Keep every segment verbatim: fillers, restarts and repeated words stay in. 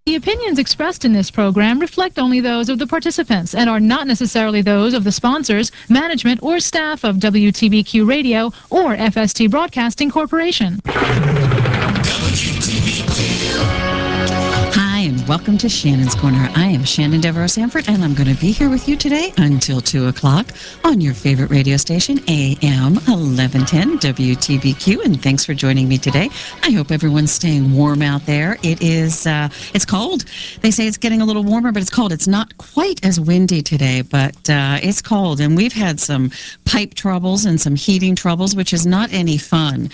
The opinions expressed in this program reflect only those of the participants and are not necessarily those of the sponsors, management, or staff of W T B Q Radio or F S T Broadcasting Corporation. Hi, and welcome to Shannon's Corner. I am Shannon Devereaux Sanford, and I'm going to be here with you today until two o'clock on your favorite radio station, A M eleven ten W T B Q, and thanks for joining me today. I hope everyone's staying warm out there. It is, uh, it's cold. They say it's getting a little warmer, but it's cold. It's not quite as windy today, but uh, it's cold, and we've had some pipe troubles and some heating troubles, which is not any fun.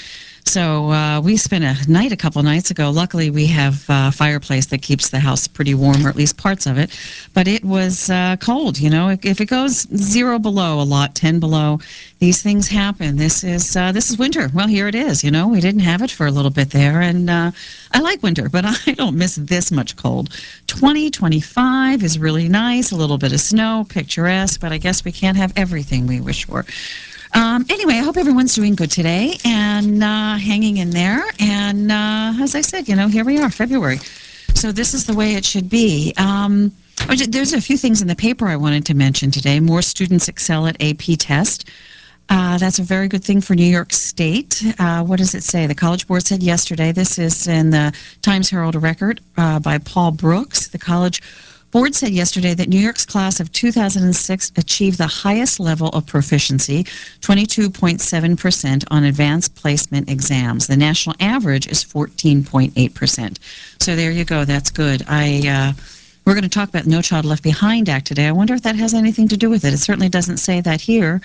So uh, we spent a night a couple nights ago. Luckily, we have a fireplace that keeps the house pretty warm, or at least parts of it. But it was uh, cold, you know. If, if it goes zero below a lot, ten below, these things happen. This is uh, this is winter. Well, here it is. You know, we didn't have it for a little bit there, and uh, I like winter, but I don't miss this much cold. twenty, twenty-five is really nice. A little bit of snow, picturesque, but I guess we can't have everything we wish for. Um, anyway, I hope everyone's doing good today and uh, hanging in there. And uh, as I said, you know, here we are, February. So this is the way it should be. Um, there's a few things in the paper I wanted to mention today. More students excel at A P test. Uh, that's a very good thing for New York State. Uh, what does it say? The College Board said yesterday, this is in the Times Herald Record uh, by Paul Brooks. The College Board said yesterday that New York's class of two thousand six achieved the highest level of proficiency, twenty-two point seven percent, on advanced placement exams. The national average is fourteen point eight percent. So there you go. That's good. I uh, we're going to talk about the No Child Left Behind Act today. I wonder if that has anything to do with it. It certainly doesn't say that here.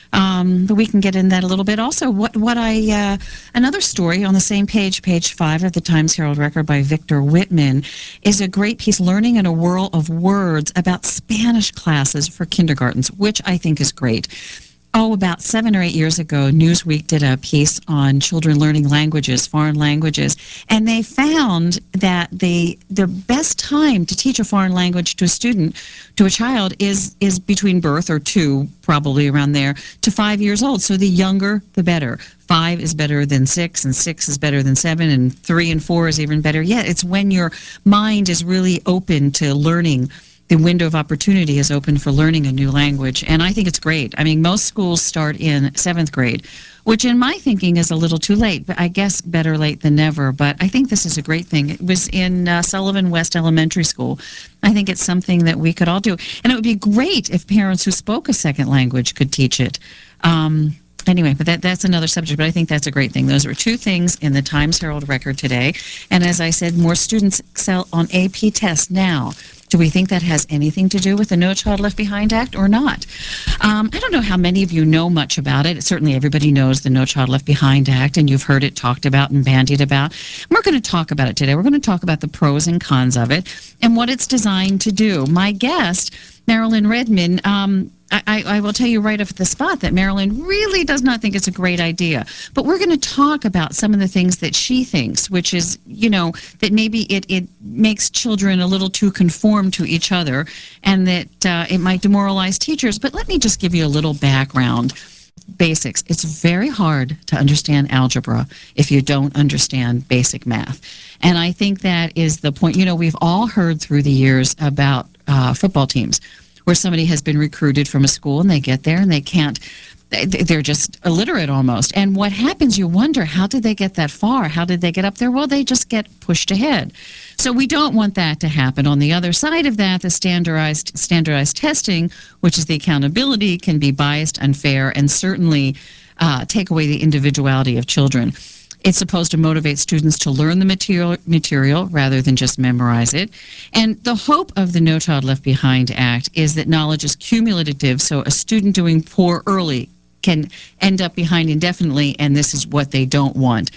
Um, but we can get in that a little bit. Also, what what I uh, another story on the same page, page five of the Times Herald Record by Victor Whitman, is a great piece, Learning in a Whirl of Words, about Spanish classes for kindergartens, which I think is great. Oh, about seven or eight years ago, Newsweek did a piece on children learning languages, foreign languages, and they found that the the best time to teach a foreign language to a student, to a child, is is between birth, or two, probably around there, to five years old. So the younger, the better. Five is better than six, and six is better than seven, and three and four is even better yet. It's when your mind is really open to learning. The window of opportunity is open for learning a new language, and I think it's great. I mean, most schools start in seventh grade, which in my thinking is a little too late, but I guess better late than never. But I think this is a great thing. It was in uh, Sullivan West Elementary School. I think it's something that we could all do, and it would be great if parents who spoke a second language could teach it. Um, Anyway, but that, that's another subject, but I think that's a great thing. Those are two things in the Times Herald Record today. And as I said, more students excel on A P tests now. Do we think that has anything to do with the No Child Left Behind Act or not? Um, I don't know how many of you know much about it. Certainly everybody knows the No Child Left Behind Act, and you've heard it talked about and bandied about. We're going to talk about it today. We're going to talk about the pros and cons of it and what it's designed to do. My guest, Marilyn Redman, um, I, I will tell you right off the spot that Marilyn really does not think it's a great idea. But we're going to talk about some of the things that she thinks, which is, you know, that maybe it, it makes children a little too conform to each other, and that uh, it might demoralize teachers. But let me just give you a little background. Basics. It's very hard to understand algebra if you don't understand basic math. And I think that is the point. You know, we've all heard through the years about uh, football teams where somebody has been recruited from a school and they get there and they can't, they're just illiterate almost. And what happens, you wonder, how did they get that far? How did they get up there? Well, they just get pushed ahead. So we don't want that to happen. On the other side of that, the standardized standardized testing, which is the accountability, can be biased, unfair, and certainly uh, take away the individuality of children. It's supposed to motivate students to learn the material, material rather than just memorize it. And the hope of the No Child Left Behind Act is that knowledge is cumulative, so a student doing poor early can end up behind indefinitely, and this is what they don't want.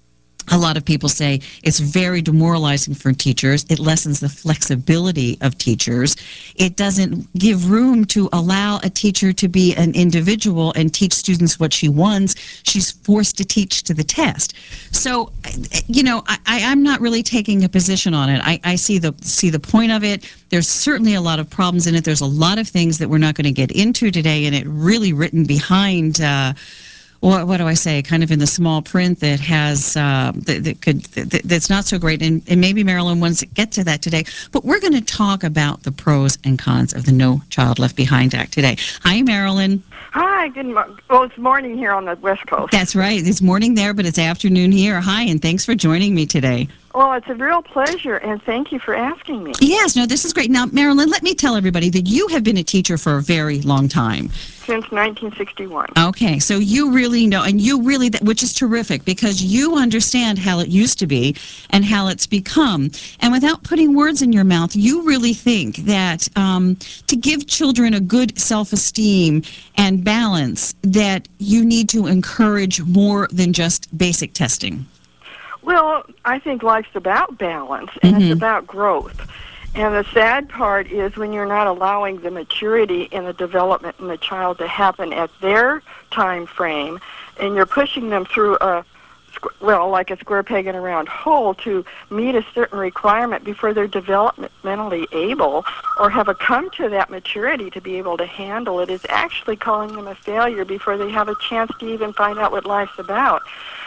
A lot of people say it's very demoralizing for teachers. It lessens the flexibility of teachers. It doesn't give room to allow a teacher to be an individual and teach students what she wants. She's forced to teach to the test. So, you know, I, I'm not really taking a position on it. I, I see the see the point of it. There's certainly a lot of problems in it. There's a lot of things that we're not going to get into today, and it really written behind uh, what, what do I say, kind of in the small print that has, uh, that, that could, that, that's not so great. And, and maybe Marilyn wants to get to that today. But we're going to talk about the pros and cons of the No Child Left Behind Act today. Hi, Marilyn. Hi, good morning. Well, it's morning here on the West Coast. That's right. It's morning there, but it's afternoon here. Hi, and thanks for joining me today. Well, it's a real pleasure, and thank you for asking me. Yes, no, this is great. Now, Marilyn, let me tell everybody that you have been a teacher for a very long time. Since nineteen sixty-one. Okay, so you really know, and you really, which is terrific, because you understand how it used to be and how it's become. And without putting words in your mouth, you really think that um, to give children a good self-esteem and balance, that you need to encourage more than just basic testing. Well, I think life's about balance, and Mm-hmm. it's about growth. And the sad part is when you're not allowing the maturity and the development in the child to happen at their time frame, and you're pushing them through a, well, like a square peg in a round hole to meet a certain requirement before they're developmentally able or have a come to that maturity to be able to handle it, is actually calling them a failure before they have a chance to even find out what life's about.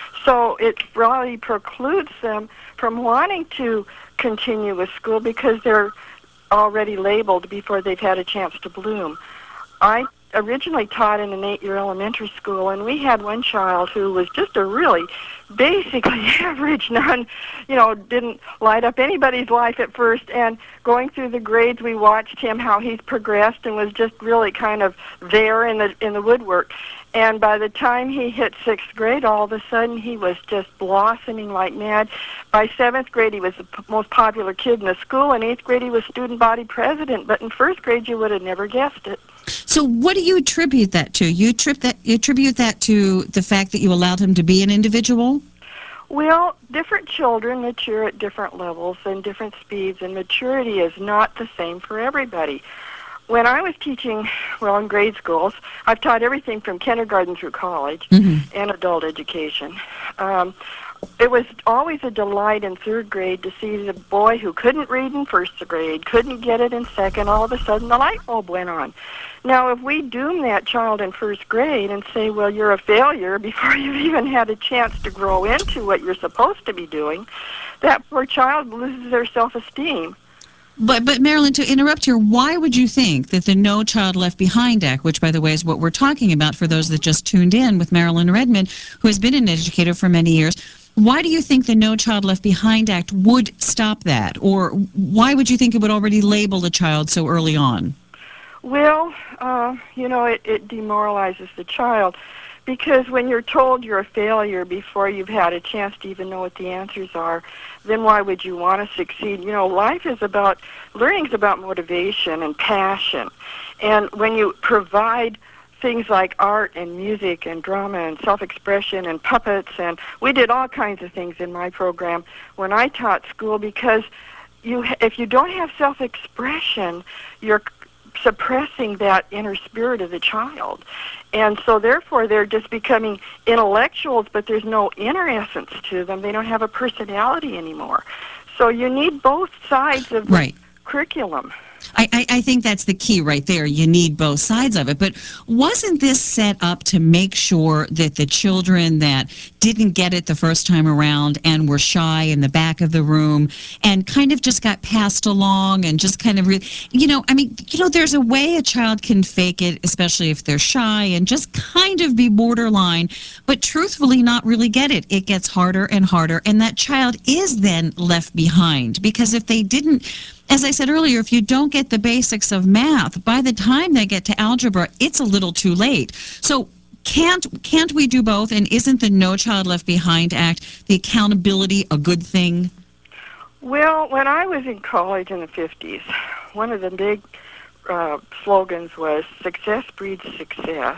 So it really precludes them from wanting to continue with school because they're already labeled before they've had a chance to bloom. I originally taught in an eight-year elementary school, and we had one child who was just a really basically average, none, you know, didn't light up anybody's life at first. And going through the grades, we watched him, how he's progressed, and was just really kind of there in the in the woodwork. And by the time he hit sixth grade, all of a sudden he was just blossoming like mad. By seventh grade, he was the p- most popular kid in the school. In eighth grade, he was student body president. But in first grade, you would have never guessed it. So what do you attribute that to? You attribute that, you attribute that to the fact that you allowed him to be an individual? Well, different children mature at different levels and different speeds, and maturity is not the same for everybody. When I was teaching, well, in grade schools, I've taught everything from kindergarten through college Mm-hmm. and adult education. Um, it was always a delight in third grade to see the boy who couldn't read in first grade, couldn't get it in second, all of a sudden the light bulb went on. Now, if we doom that child in first grade and say, well, you're a failure before you've even had a chance to grow into what you're supposed to be doing, that poor child loses their self-esteem. But, but Marilyn, to interrupt here, why would you think that the No Child Left Behind Act, which, by the way, is what we're talking about for those that just tuned in with Marilyn Redmond, who has been an educator for many years, why do you think the No Child Left Behind Act would stop that? Or why would you think it would already label a child so early on? Well, uh, you know, it, it demoralizes the child because when you're told you're a failure before you've had a chance to even know what the answers are, then why would you want to succeed? You know, life is about, learning is about motivation and passion. And when you provide things like art and music and drama and self-expression and puppets, and we did all kinds of things in my program when I taught school, because you, if you don't have self-expression, you're suppressing that inner spirit of the child. And so therefore they're just becoming intellectuals, but there's no inner essence to them. They don't have a personality anymore. So you need both sides of the Right. curriculum. I, I, I think that's the key right there. You need both sides of it. But wasn't this set up to make sure that the children that didn't get it the first time around and were shy in the back of the room and kind of just got passed along and just kind of, re- you know, I mean, you know, there's a way a child can fake it, especially if they're shy, and just kind of be borderline, but truthfully not really get it. It gets harder and harder, and that child is then left behind, because if they didn't, as I said earlier, if you don't get the basics of math, by the time they get to algebra, it's a little too late. So can't can't we do both? And isn't the No Child Left Behind Act, the accountability, a good thing? Well, when I was in college in the fifties, one of the big uh, slogans was success breeds success.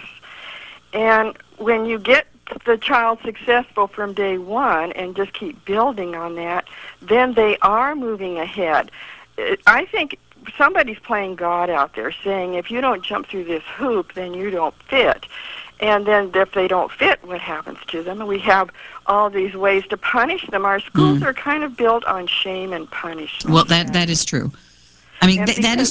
And when you get the child successful from day one and just keep building on that, then they are moving ahead. I think somebody's playing God out there, saying if you don't jump through this hoop, then you don't fit. And then if they don't fit, what happens to them? And we have all these ways to punish them. Our schools Mm. are kind of built on shame and punishment. Well, that that is true. I mean, And th- that is because- true.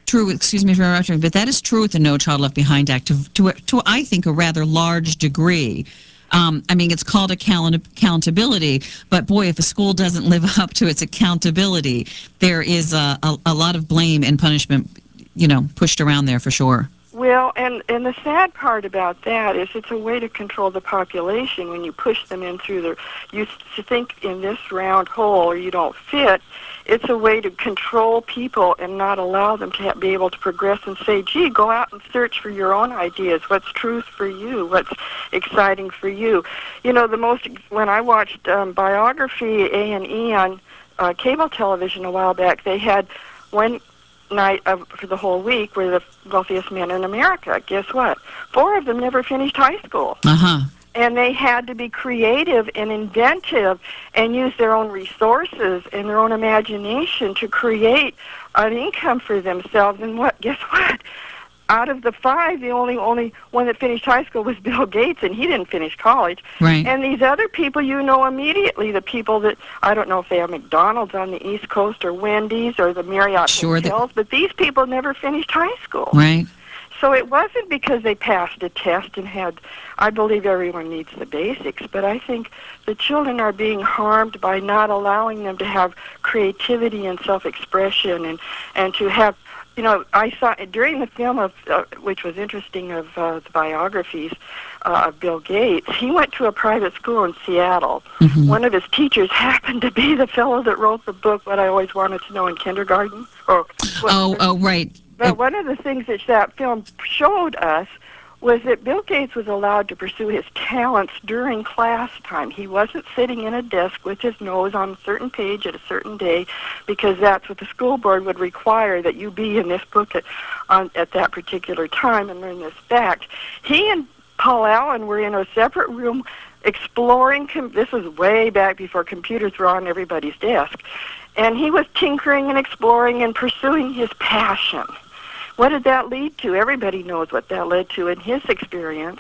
true, excuse me for interrupting, but that is true with the No Child Left Behind Act to, to, to I think, a rather large degree. Um, I mean, it's called account- accountability, but boy, if a school doesn't live up to its accountability, there is a, a, a lot of blame and punishment, you know, pushed around there for sure. Well, and, and the sad part about that is it's a way to control the population when you push them in through the, you think in this round hole or you don't fit. It's a way to control people and not allow them to have, be able to progress and say, gee, go out and search for your own ideas. What's truth for you? What's exciting for you? You know, the most, when I watched um, Biography A and E on uh, cable television a while back, they had one night of, for the whole week were the wealthiest men in America. Guess what? Four of them never finished high school. Uh-huh. And they had to be creative and inventive and use their own resources and their own imagination to create an income for themselves. And what? Guess what? Out of the five, the only only one that finished high school was Bill Gates, and he didn't finish college. Right. And these other people, you know immediately, the people that, I don't know if they have McDonald's on the East Coast or Wendy's or the Marriott Sure hotels, but these people never finished high school. Right. So it wasn't because they passed a test and had, I believe everyone needs the basics, but I think the children are being harmed by not allowing them to have creativity and self-expression and, and to have, you know, I saw during the film of, uh, which was interesting, of uh, the biographies uh, of Bill Gates, he went to a private school in Seattle. Mm-hmm. One of his teachers happened to be the fellow that wrote the book, What I Always Wanted to Know in Kindergarten. Or, Oh, oh, right. But one of the things that that film showed us was that Bill Gates was allowed to pursue his talents during class time. He wasn't sitting in a desk with his nose on a certain page at a certain day, because that's what the school board would require, that you be in this book at, on, at that particular time and learn this fact. He and Paul Allen were in a separate room exploring, com- this was way back before computers were on everybody's desk, and he was tinkering and exploring and pursuing his passion. What did that lead to? Everybody knows what that led to in his experience.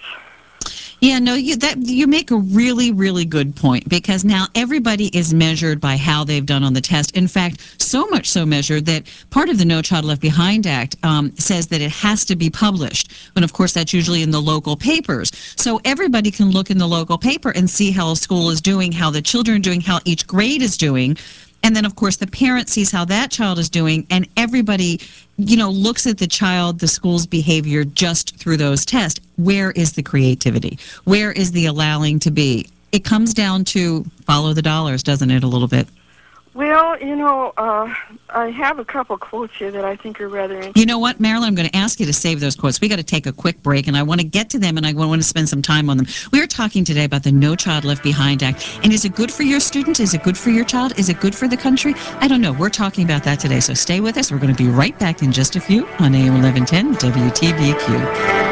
Yeah, no, you that you make a really, really good point, because now everybody is measured by how they've done on the test. In fact, so much so measured that part of the No Child Left Behind Act um, says that it has to be published. And of course, that's usually in the local papers. So everybody can look in the local paper and see how a school is doing, how the children are doing, how each grade is doing. And then, of course, the parent sees how that child is doing, and everybody, you know, looks at the child, the school's behavior just through those tests. Where is the creativity? Where is the allowing to be? It comes down to follow the dollars, doesn't it, a little bit? Well, you know, uh, I have a couple quotes here that I think are rather interesting. You know what, Marilyn, I'm going to ask you to save those quotes. We got to take a quick break, and I want to get to them, and I want to spend some time on them. We are talking today about the No Child Left Behind Act. And is it good for your student? Is it good for your child? Is it good for the country? I don't know. We're talking about that today, so stay with us. We're going to be right back in just a few on A M eleven ten W T B Q.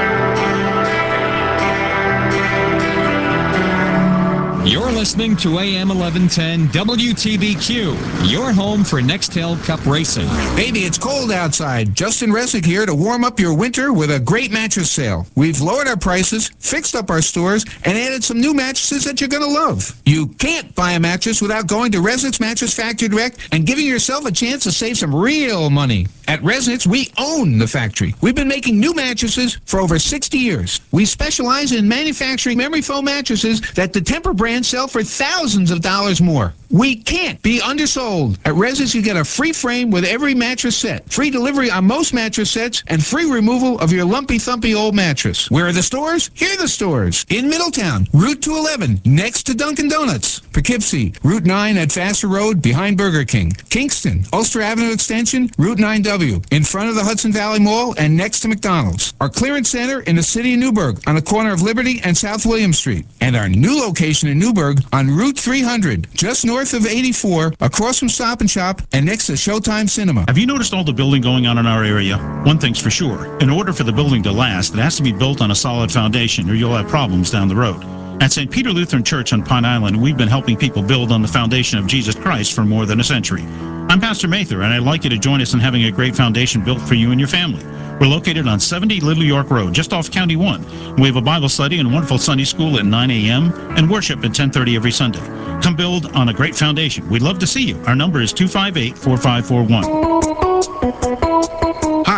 You're listening to A M eleven ten W T B Q, your home for Nextel Cup Racing. Baby, it's cold outside. Justin Resick here to warm up your winter with a great mattress sale. We've lowered our prices, fixed up our stores, and added some new mattresses that you're going to love. You can't buy a mattress without going to Resick's Mattress Factory Direct and giving yourself a chance to save some real money. At Resnick's, we own the factory. We've been making new mattresses for over sixty years. We specialize in manufacturing memory foam mattresses that the Tempur brand sell for thousands of dollars more. We can't be undersold. At Resnick's, you get a free frame with every mattress set, free delivery on most mattress sets, and free removal of your lumpy, thumpy old mattress. Where are the stores? Here are the stores. In Middletown, Route two eleven, next to Dunkin' Donuts. Poughkeepsie, Route nine at Vassar Road, behind Burger King. Kingston, Ulster Avenue Extension, Route nine W, in front of the Hudson Valley Mall and next to McDonald's. Our clearance center in the city of Newburgh, on the corner of Liberty and South William Street. And our new location in Newburgh on Route three hundred, just north of eighty-four, across from Stop and Shop and next to Showtime Cinema. Have you noticed all the building going on in our area? One thing's for sure. In order for the building to last, it has to be built on a solid foundation, or you'll have problems down the road. At Saint Peter Lutheran Church on Pine Island, we've been helping people build on the foundation of Jesus Christ for more than a century. I'm Pastor Mather, and I'd like you to join us in having a great foundation built for you and your family. We're located on seventy Little York Road, just off County one. We have a Bible study and wonderful Sunday school at nine a.m. and worship at ten thirty every Sunday. Come build on a great foundation. We'd love to see you. Our number is two five eight, four five four one. Hi,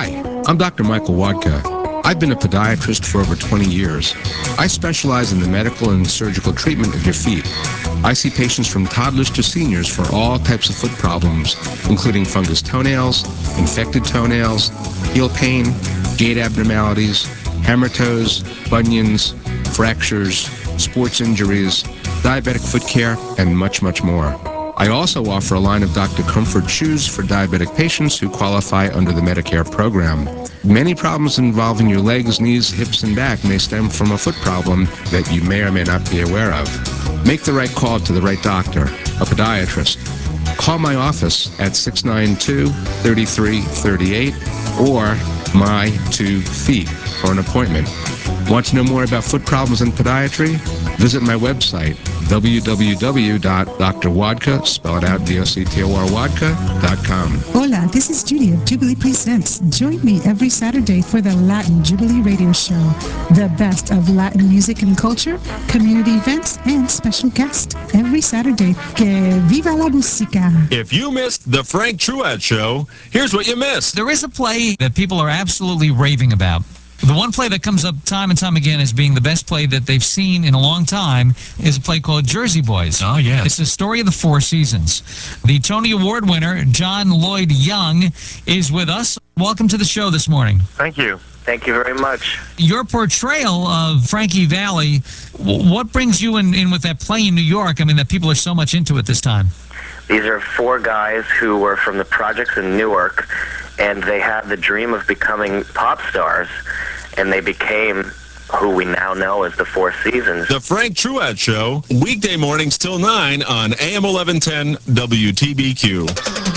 I'm Doctor Michael Wadka. I've been a podiatrist for over twenty years. I specialize in the medical and surgical treatment of your feet. I see patients from toddlers to seniors for all types of foot problems, including fungus toenails, infected toenails, heel pain, gait abnormalities, hammer toes, bunions, fractures, sports injuries, diabetic foot care, and much, much more. I also offer a line of Doctor Comfort shoes for diabetic patients who qualify under the Medicare program. Many problems involving your legs, knees, hips, and back may stem from a foot problem that you may or may not be aware of. Make the right call to the right doctor, a podiatrist. Call my office at six nine two, three three three eight or My Two Feet for an appointment. Want to know more about foot problems and podiatry? Visit my website, w w w dot d r wadka, spell it out, D O C T O R wadka dot com. Hola, this is Judy of Jubilee Presents. Join me every Saturday for the Latin Jubilee Radio Show. The best of Latin music and culture, community events, and special guests. Every Saturday. Que viva la música. If you missed the Frank Truett Show, here's what you missed. There is a play that people are absolutely raving about. The one play that comes up time and time again as being the best play that they've seen in a long time is a play called Jersey Boys. Oh, yes. It's the story of the Four Seasons. The Tony Award winner, John Lloyd Young, is with us. Welcome to the show this morning. Thank you. Thank you very much. Your portrayal of Frankie Valli, w- what brings you in, in with that play in New York? I mean, that people are so much into it this time. These are four guys who were from the projects in Newark, and they had the dream of becoming pop stars, and they became who we now know as the Four Seasons. The Frank Truett Show, weekday mornings till nine on A M eleven ten W T B Q.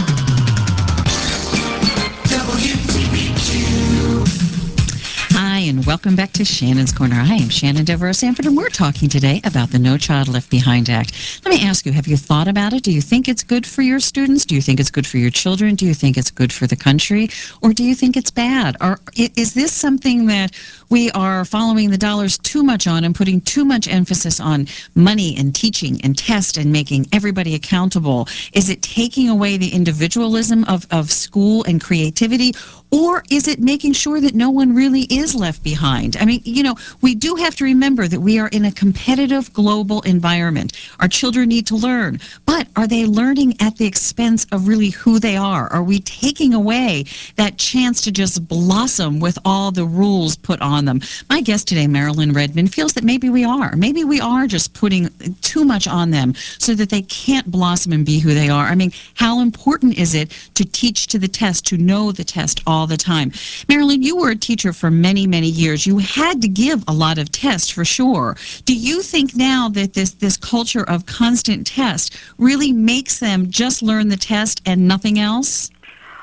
Hi, and welcome back to Shannon's Corner. I am Shannon Devereaux Sanford, and we're talking today about the No Child Left Behind Act. Let me ask you, have you thought about it? Do you think it's good for your students? Do you think it's good for your children? Do you think it's good for the country? Or do you think it's bad? Or is this something that we are following the dollars too much on and putting too much emphasis on money and teaching and test and making everybody accountable? Is it taking away the individualism of, of school and creativity? Or is it making sure that no one really is left behind? I mean, you know, we do have to remember that we are in a competitive global environment. Our children need to learn, but are they learning at the expense of really who they are? Are we taking away that chance to just blossom with all the rules put on them? My guest today, Marilyn Redmond, feels that maybe we are. Maybe we are just putting too much on them so that they can't blossom and be who they are. I mean, how important is it to teach to the test, to know the test all the time? Marilyn, you were a teacher for many, many years. You had to give a lot of tests for sure. Do you think now that this, this culture of constant test really makes them just learn the test and nothing else?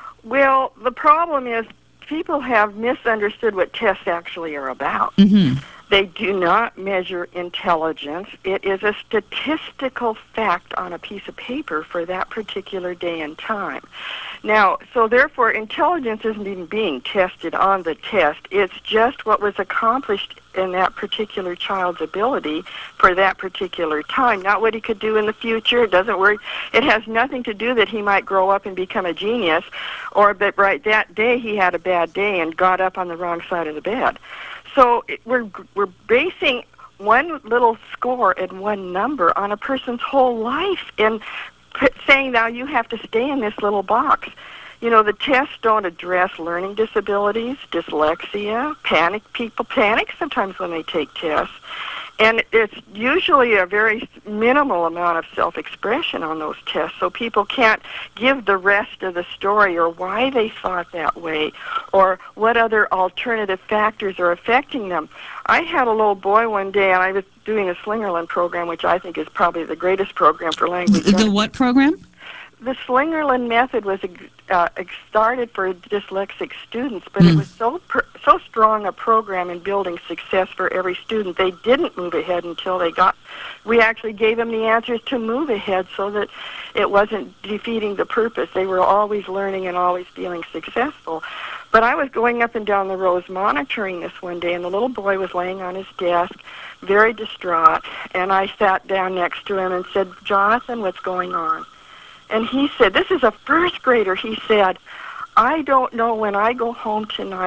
Well, the problem is people have misunderstood what tests actually are about. Mm-hmm. They do not measure intelligence. It is a statistical fact on a piece of paper for that particular day and time. Now, so therefore, intelligence isn't even being tested on the test. It's just what was accomplished in that particular child's ability for that particular time, not what he could do in the future. It doesn't work. It has nothing to do that he might grow up and become a genius, or that right that day he had a bad day and got up on the wrong side of the bed. So it, we're we're basing one little score and one number on a person's whole life and p- saying, now you have to stay in this little box. You know, the tests don't address learning disabilities, dyslexia, panic. People panic sometimes when they take tests. And it's usually a very minimal amount of self-expression on those tests, so people can't give the rest of the story or why they thought that way or what other alternative factors are affecting them. I had a little boy one day, and I was doing a Slingerland program, which I think is probably the greatest program for language. The what program? The Slingerland method was uh, started for dyslexic students, but mm. it was so per, so strong a program in building success for every student, they didn't move ahead until they got, we actually gave them the answers to move ahead so that it wasn't defeating the purpose. They were always learning and always feeling successful. But I was going up and down the rows monitoring this one day, and the little boy was laying on his desk, very distraught, and I sat down next to him and said, Jonathan, what's going on? And he said, this is a first grader, he said, I don't know when I go home tonight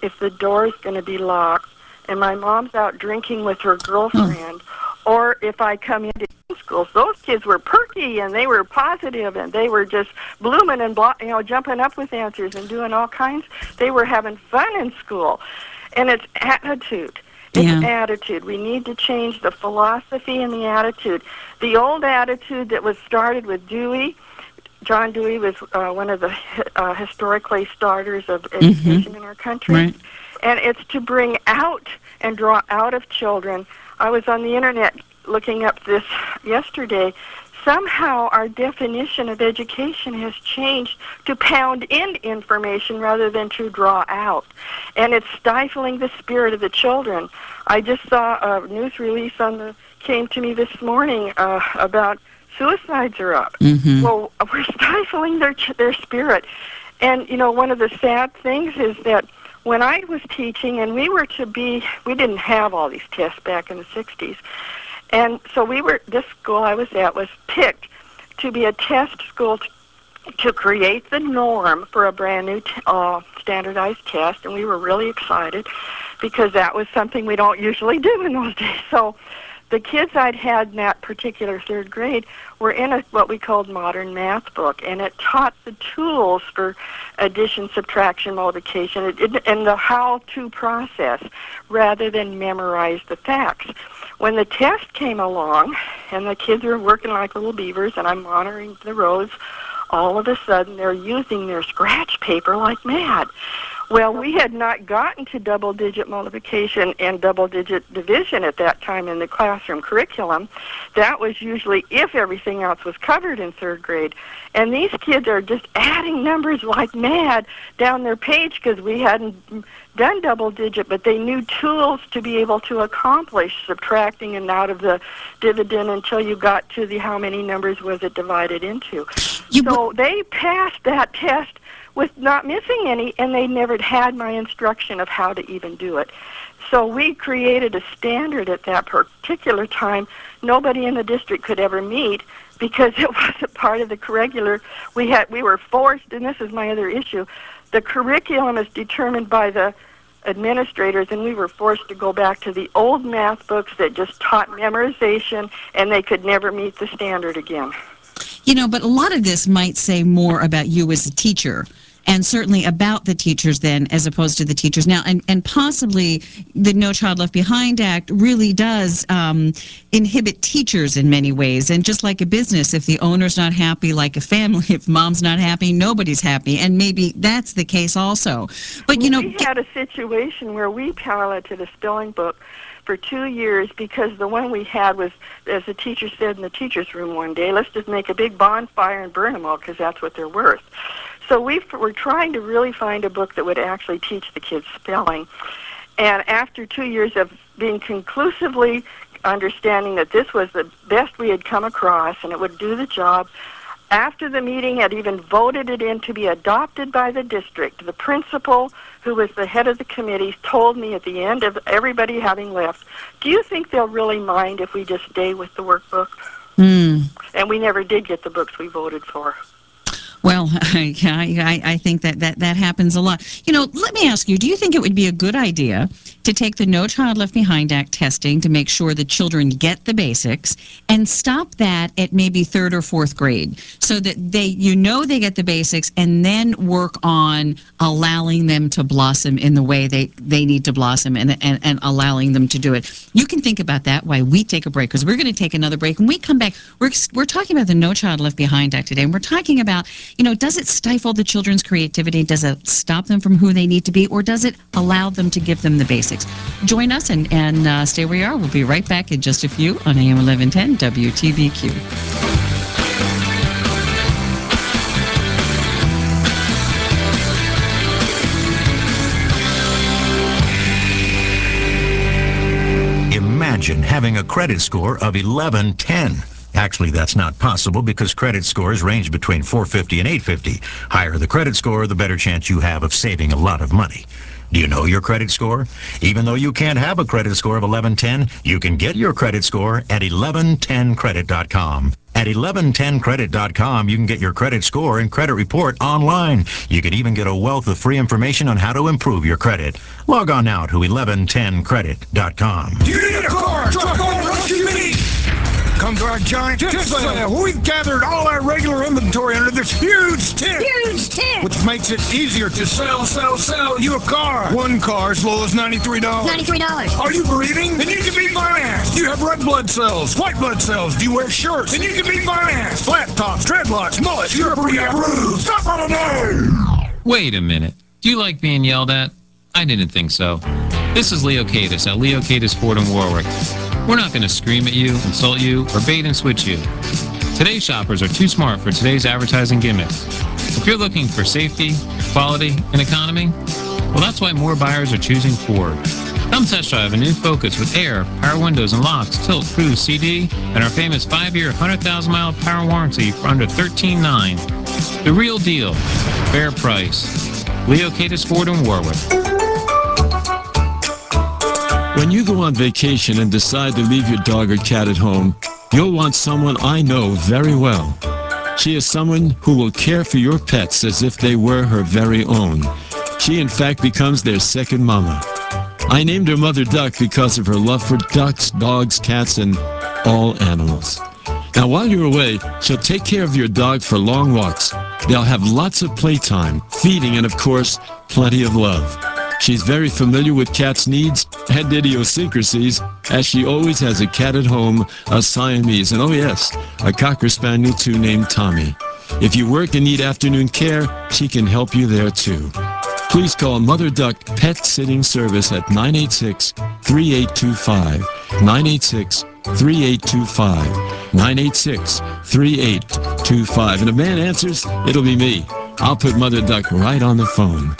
if the door is going to be locked and my mom's out drinking with her girlfriend, oh. or if I come into schools. Those kids were perky and they were positive and they were just blooming and blo- you know jumping up with answers and doing all kinds. They were having fun in school, and it's attitude. It's yeah. attitude. We need to change the philosophy and the attitude. The old attitude that was started with Dewey. John Dewey was uh, one of the uh, historically starters of education mm-hmm. in our country. Right. And it's to bring out and draw out of children. I was on the internet looking up this yesterday. Somehow our definition of education has changed to pound in information rather than to draw out. And it's stifling the spirit of the children. I just saw a news release on the came to me this morning uh, about suicides are up. Mm-hmm. Well, we're stifling their their spirit. And, you know, one of the sad things is that when I was teaching, and we were to be, we didn't have all these tests back in the sixties, and so we were, this school I was at was picked to be a test school to, to create the norm for a brand new t- uh, standardized test, and we were really excited because that was something we don't usually do in those days. So the kids I'd had in that particular third grade were in a what we called modern math book, and it taught the tools for addition, subtraction, multiplication, it, it, and the how-to process rather than memorize the facts. When the test came along, and the kids were working like little beavers, and I'm monitoring the rows, all of a sudden they're using their scratch paper like mad. Well, we had not gotten to double-digit multiplication and double-digit division at that time in the classroom curriculum. That was usually if everything else was covered in third grade. And these kids are just adding numbers like mad down their page because we hadn't done double-digit, but they knew tools to be able to accomplish subtracting and out of the dividend until you got to the how many numbers was it divided into. You so they passed that test with not missing any, and they never had my instruction of how to even do it. So we created a standard at that particular time nobody in the district could ever meet because it wasn't part of the curricular. We had, we were forced, and this is my other issue, the curriculum is determined by the administrators, and we were forced to go back to the old math books that just taught memorization, and they could never meet the standard again. You know, but a lot of this might say more about you as a teacher, and certainly about the teachers then, as opposed to the teachers now. And, and possibly the No Child Left Behind Act really does um, inhibit teachers in many ways. And just like a business, if the owner's not happy, like a family, if mom's not happy, nobody's happy. And maybe that's the case also. But, you know, we had a situation where we piloted a spelling book for two years because the one we had was, as the teacher said in the teacher's room one day, let's just make a big bonfire and burn them all because that's what they're worth. So we were trying to really find a book that would actually teach the kids spelling. And after two years of being conclusively understanding that this was the best we had come across and it would do the job, after the meeting had even voted it in to be adopted by the district, the principal, who was the head of the committee, told me at the end of everybody having left, do you think they'll really mind if we just stay with the workbook? Mm. And we never did get the books we voted for. Well, I, I, I think that, that that happens a lot. You know, let me ask you, do you think it would be a good idea to take the No Child Left Behind Act testing to make sure that children get the basics and stop that at maybe third or fourth grade so that they, you know, they get the basics and then work on allowing them to blossom in the way they, they need to blossom and, and, and allowing them to do it. You can think about that while we take a break, because we're going to take another break. When we come back, we're, we're talking about the No Child Left Behind Act today, and we're talking about, you know, does it stifle the children's creativity? Does it stop them from who they need to be? Or does it allow them to give them the basics? Join us and, and uh, stay where you are. We'll be right back in just a few on A M eleven ten W T B Q. Imagine having a credit score of eleven ten. Actually, that's not possible because credit scores range between four fifty and eight fifty. Higher the credit score, the better chance you have of saving a lot of money. Do you know your credit score? Even though you can't have a credit score of eleven ten, you can get your credit score at eleven ten credit dot com. And At eleven ten credit dot com, you can get your credit score and credit report online. You can even get a wealth of free information on how to improve your credit. Log on now to eleven ten credit dot com. Do you need a car, truck, or S U V? Come to our giant tent sale. We've gathered all our regular inventory under this huge tent. Huge tent. Which makes it easier to sell, sell, sell you a car. One car as low as ninety-three dollars. ninety-three dollars. Are you breathing? Then you can be financed. Do you have red blood cells, white blood cells? Do you wear shirts? Then you can be financed. Flat tops, dreadlocks, mullets. You're pre-approved. Stop on a day. Wait a minute. Do you like being yelled at? I didn't think so. This is Leo Cadis at Leo Cadis Ford in Warwick. We're not going to scream at you, insult you, or bait and switch you. Today's shoppers are too smart for today's advertising gimmicks. If you're looking for safety, quality, and economy, well, that's why more buyers are choosing Ford. Come test drive a new Focus with air, power windows and locks, tilt, cruise, C D, and our famous five-year, one hundred thousand mile power warranty for under thirteen nine. The real deal. Fair price. Leo Cadis Ford in Warwick. When you go on vacation and decide to leave your dog or cat at home, you'll want someone I know very well. She is someone who will care for your pets as if they were her very own. She, in fact, becomes their second mama. I named her Mother Duck because of her love for ducks, dogs, cats, and all animals. Now, while you're away, she'll take care of your dog for long walks. They'll have lots of playtime, feeding, and, of course, plenty of love. She's very familiar with cats' needs and idiosyncrasies, as she always has a cat at home, a Siamese, and oh yes, a Cocker Spaniel too named Tommy. If you work and need afternoon care, she can help you there too. Please call Mother Duck Pet Sitting Service at nine eight six, three eight two five, nine eight six, three eight two five, nine eight six, three eight two five. And if a man answers, it'll be me. I'll put Mother Duck right on the phone.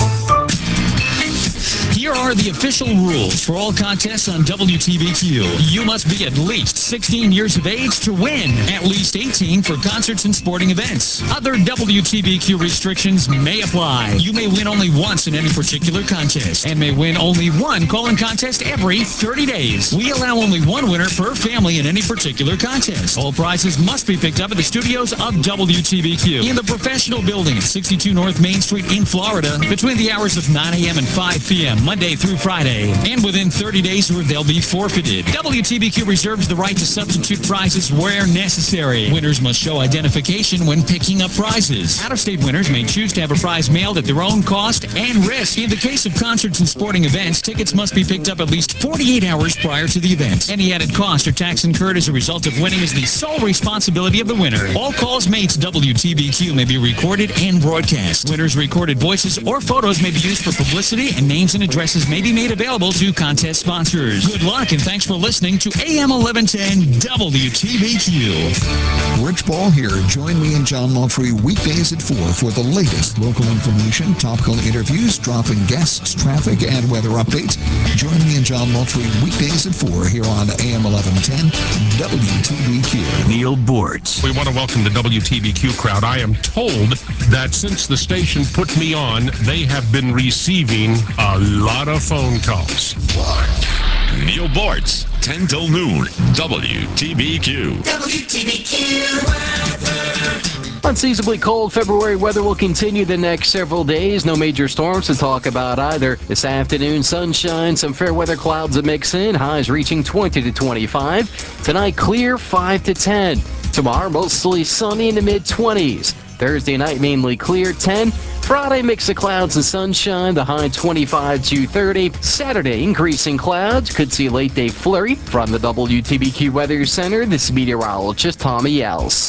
Here are the official rules for all contests on W T B Q. You must be at least sixteen years of age to win, at least eighteen for concerts and sporting events. Other W T B Q restrictions may apply. You may win only once in any particular contest and may win only one call-in contest every thirty days. We allow only one winner per family in any particular contest. All prizes must be picked up at the studios of W T B Q in the professional building at sixty-two North Main Street in Florida between the hours of nine a m and five p m Monday through Friday, and within thirty days or they'll be forfeited. W T B Q reserves the right to substitute prizes where necessary. Winners must show identification when picking up prizes. Out-of-state winners may choose to have a prize mailed at their own cost and risk. In the case of concerts and sporting events, tickets must be picked up at least forty-eight hours prior to the event. Any added cost or tax incurred as a result of winning is the sole responsibility of the winner. All calls made to W T B Q may be recorded and broadcast. Winners' recorded voices or photos may be used for publicity, and names and addresses may be made available to contest sponsors. Good luck, and thanks for listening to A M eleven ten W T B Q. Rich Ball here. Join me and John Moultrie weekdays at four for the latest local information, topical interviews, drop-in guests, traffic, and weather updates. Join me and John Moultrie weekdays at four here on A M eleven ten W T B Q. Neil Boards. We want to welcome the W T B Q crowd. I am told that since the station put me on, they have been receiving a lot of phone calls. Neil Boards, ten till noon, W T B Q. W T B Q weather. Unseasonably cold February weather will continue the next several days. No major storms to talk about either. This afternoon, sunshine, some fair weather clouds to mix in. Highs reaching twenty to twenty-five. Tonight, clear five to ten. Tomorrow, mostly sunny in the mid-twenties. Thursday night, mainly clear, ten. Friday, mix of clouds and sunshine, the high twenty-five to thirty. Saturday, increasing clouds, could see a late day flurry. From the W T B Q Weather Center, this is meteorologist Tommy Else.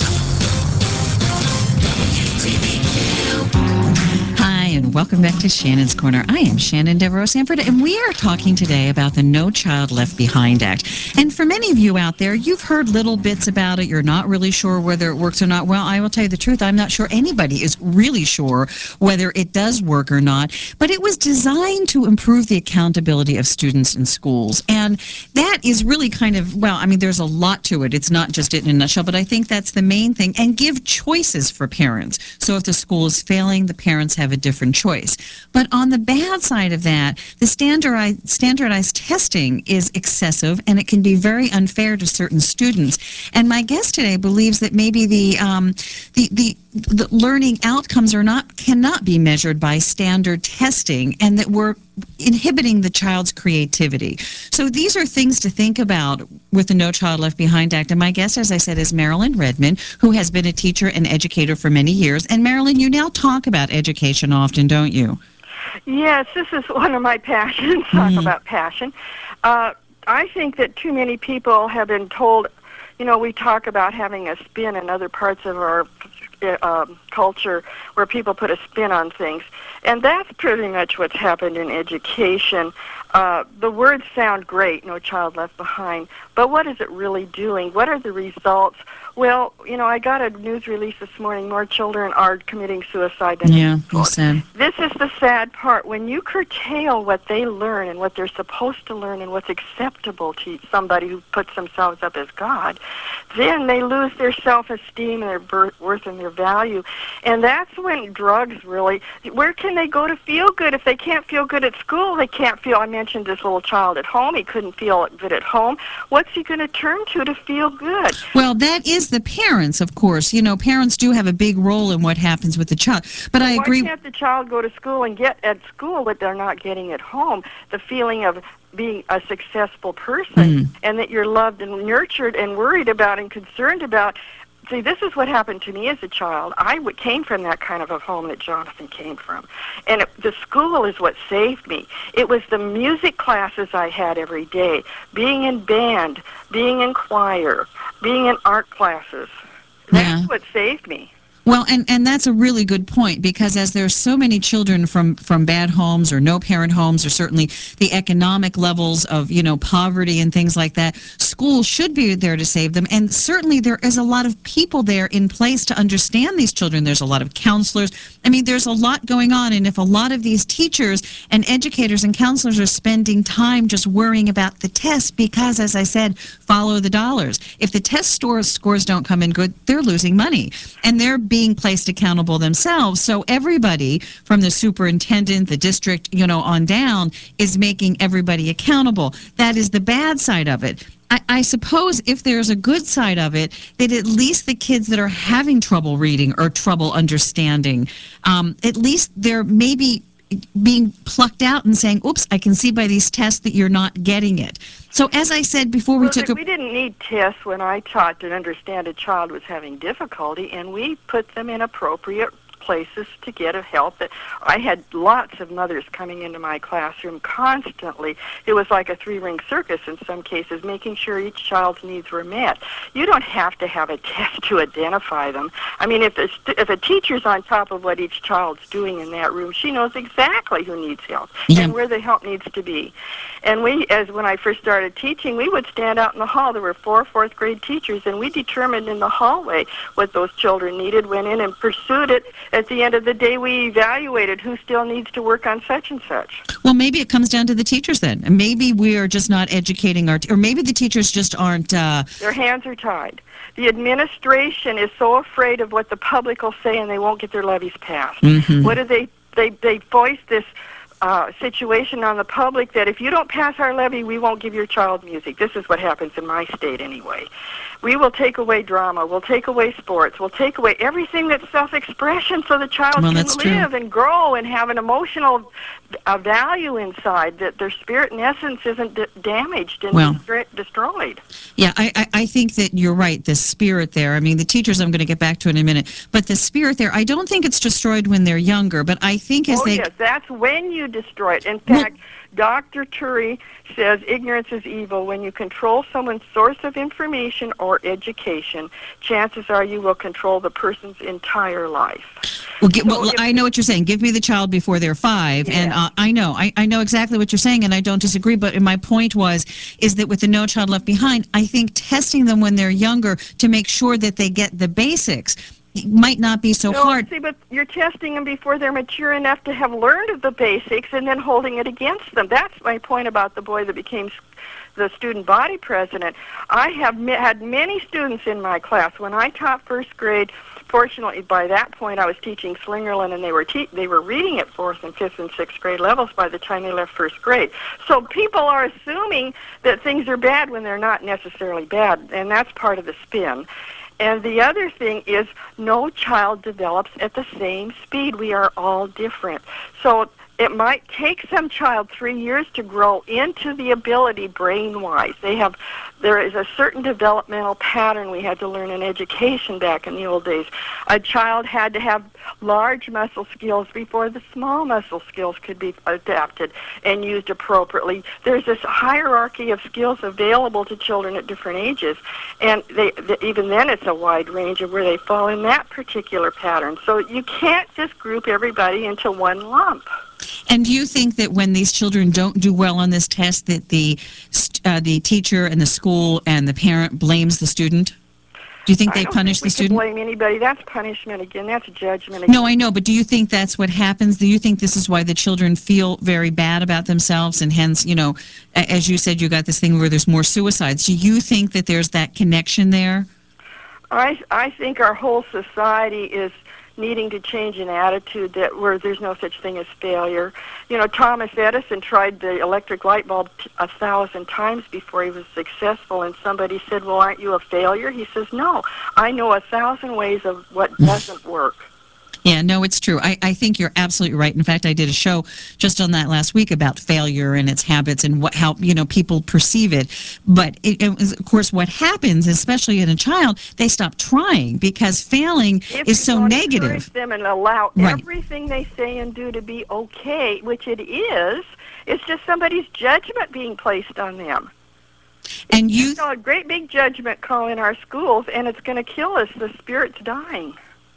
And welcome back to Shannon's Corner. I am Shannon Devereaux Sanford, and we are talking today about the No Child Left Behind Act. And for many of you out there, you've heard little bits about it. You're not really sure whether it works or not. Well, I will tell you the truth. I'm not sure anybody is really sure whether it does work or not. But it was designed to improve the accountability of students in schools. And that is really kind of, well, I mean, there's a lot to it. It's not just it in a nutshell, but I think that's the main thing. And give choices for parents. So if the school is failing, the parents have a different choice. But on the bad side of that, the standardized, standardized testing is excessive, and it can be very unfair to certain students. And my guest today believes that maybe the um, the, the the learning outcomes are not cannot be measured by standard testing, and that we're inhibiting the child's creativity. So these are things to think about with the No Child Left Behind Act. And my guest, as I said, is Marilyn Redmond, who has been a teacher and educator for many years. And Marilyn, you now talk about education often, don't you? Yes, this is one of my passions, talk mm-hmm. about passion. Uh, I think that too many people have been told, you know, we talk about having a spin in other parts of our uh, culture where people put a spin on things. And that's pretty much what's happened in education. Uh, the words sound great, No Child Left Behind, but what is it really doing? What are the results? Well, you know, I got a news release this morning, more children are committing suicide than yeah, you said. This is the sad part. When you curtail what they learn and what they're supposed to learn and what's acceptable to somebody who puts themselves up as God, then they lose their self-esteem and their worth and their value. And that's when drugs really, where can they go to feel good? If they can't feel good at school, they can't feel, I mentioned this little child at home, he couldn't feel good at home. What's he going to turn to to feel good? Well, that is the parents, of course. You know, parents do have a big role in what happens with the child. But well, I agree. Why can't the child go to school and get at school what they're not getting at home? The feeling of being a successful person mm. and that you're loved and nurtured and worried about and concerned about. See, this is what happened to me as a child. I w- came from that kind of a home that Jonathan came from. And it, the school is what saved me. It was the music classes I had every day, being in band, being in choir, being in art classes. That's yeah. what saved me. Well, and, and that's a really good point, because as there's so many children from, from bad homes or no parent homes, or certainly the economic levels of, you know, poverty and things like that, school should be there to save them. And certainly there is a lot of people there in place to understand these children. There's a lot of counselors. I mean, there's a lot going on. And if a lot of these teachers and educators and counselors are spending time just worrying about the test because, as I said, follow the dollars. If the test scores, scores don't come in good, they're losing money. And they're being placed accountable themselves. So everybody from the superintendent, the district, you know, on down is making everybody accountable. That is the bad side of it. I, I suppose if there's a good side of it, that at least the kids that are having trouble reading or trouble understanding, um, at least they're maybe being plucked out and saying, oops, I can see by these tests that you're not getting it. So as I said before, we well, took a... We didn't need tests when I taught to understand a child was having difficulty, and we put them in appropriate places to get a help. That I had lots of mothers coming into my classroom constantly. It was like a three-ring circus in some cases, making sure each child's needs were met. You don't have to have a test to identify them. I mean, if a, if a teacher's on top of what each child's doing in that room, she knows exactly who needs help yeah. and where the help needs to be. And we, as when I first started teaching, we would stand out in the hall. There were four fourth grade teachers, and we determined in the hallway what those children needed, went in and pursued it. At the end of the day, we evaluated who still needs to work on such and such. Well, maybe it comes down to the teachers then. Maybe we are just not educating our, t- or maybe the teachers just aren't. Uh... Their hands are tied. The administration is so afraid of what the public will say, and they won't get their levies passed. Mm-hmm. What do they, they, they voice this uh, situation on the public that if you don't pass our levy, we won't give your child music. This is what happens in my state anyway. We will take away drama, we'll take away sports, we'll take away everything that's self-expression so the child well, can live true. and grow and have an emotional uh, value inside, that their spirit and essence isn't d- damaged and well, destroy- destroyed. Yeah, I, I, I think that you're right, the spirit there. I mean, the teachers I'm going to get back to in a minute, but the spirit there, I don't think it's destroyed when they're younger, but I think as oh, they... yes, that's when you destroy it. In fact, well, Doctor Turi says ignorance is evil. When you control someone's source of information or education, chances are you will control the person's entire life. Well, get, so well I know what you're saying. Give me the child before they're five, yeah. and uh, I know, I, I know exactly what you're saying, and I don't disagree. But my point was, is that with the No Child Left Behind, I think testing them when they're younger to make sure that they get the basics might not be so no, hard. See, but you're testing them before they're mature enough to have learned the basics and then holding it against them. That's my point about the boy that became the student body president. I have had many students in my class. When I taught first grade, unfortunately, by that point, I was teaching Slingerland, and they were te- they were reading at fourth and fifth and sixth grade levels by the time they left first grade. So people are assuming that things are bad when they're not necessarily bad, and that's part of the spin. And the other thing is no child develops at the same speed. We are all different. So it might take some child three years to grow into the ability brain-wise. They have, there is a certain developmental pattern we had to learn in education back in the old days. A child had to have large muscle skills before the small muscle skills could be adapted and used appropriately. There's this hierarchy of skills available to children at different ages, and they, they, even then it's a wide range of where they fall in that particular pattern. So you can't just group everybody into one lump. And do you think that when these children don't do well on this test, that the uh, the teacher and the school and the parent blames the student? Do you think they punish the student? I don't think we can blame anybody. That's punishment again. That's judgment again. No, I know, but do you think that's what happens? Do you think this is why the children feel very bad about themselves, and hence, you know, as you said, you got this thing where there's more suicides. Do you think that there's that connection there? I I think our whole society is needing to change an attitude that where there's no such thing as failure. You know, Thomas Edison tried the electric light bulb t- a thousand times before he was successful, and somebody said, well, aren't you a failure? He says, no, I know a thousand ways of what doesn't work. Yeah, no, it's true. I, I think you're absolutely right. In fact, I did a show just on that last week about failure and its habits and what how you know people perceive it. But it, it was, of course, what happens, especially in a child, they stop trying because failing if is so you don't negative. Encourage them and allow Right. everything they say and do to be okay, which it is. It's just somebody's judgment being placed on them. And you, you know, a great big judgment call in our schools, and it's going to kill us. The spirit's dying.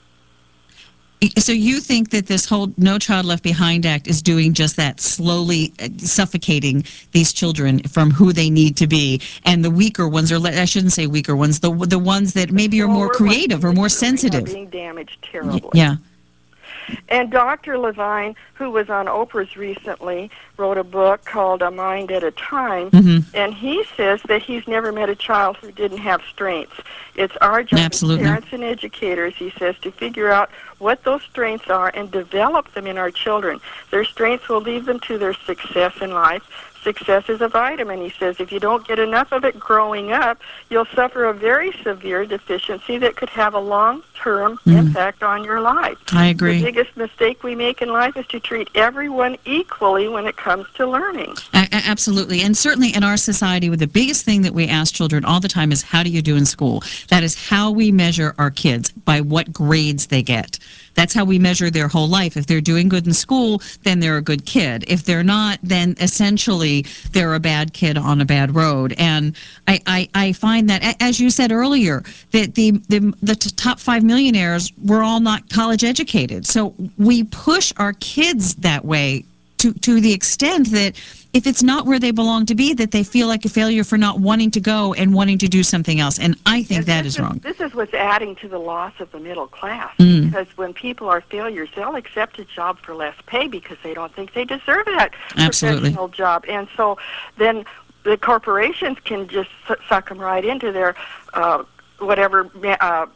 So you think that this whole No Child Left Behind Act is doing just that, slowly uh, suffocating these children from who they need to be, and the weaker ones, or I shouldn't say weaker ones, the the ones that maybe are more creative or more sensitive, are being damaged terribly. Yeah. And Doctor Levine, who was on Oprah's recently, wrote a book called A Mind at a Time, mm-hmm. and he says that he's never met a child who didn't have strengths. It's our job Absolutely. as parents and educators, he says, to figure out what those strengths are and develop them in our children. Their strengths will lead them to their success in life. Success is a vitamin, he says. If you don't get enough of it growing up, you'll suffer a very severe deficiency that could have a long-term Mm. impact on your life. I agree. The biggest mistake we make in life is to treat everyone equally when it comes to learning. A- a- absolutely. And certainly in our society, with the biggest thing that we ask children all the time is, how do you do in school? That is how we measure our kids, by what grades they get. That's how we measure their whole life. If they're doing good in school, then they're a good kid. If they're not, then essentially they're a bad kid on a bad road. And I, I, I find that, a- as you said earlier, that the, the, the t- top five millionaires were all not college educated. So we push our kids that way to, to the extent that if it's not where they belong to be, that they feel like a failure for not wanting to go and wanting to do something else. And I think And that this is wrong. This is what's adding to the loss of the middle class. Mm. Because when people are failures, they'll accept a job for less pay because they don't think they deserve that Absolutely. professional job. And so then the corporations can just su- suck them right into their uh, whatever uh,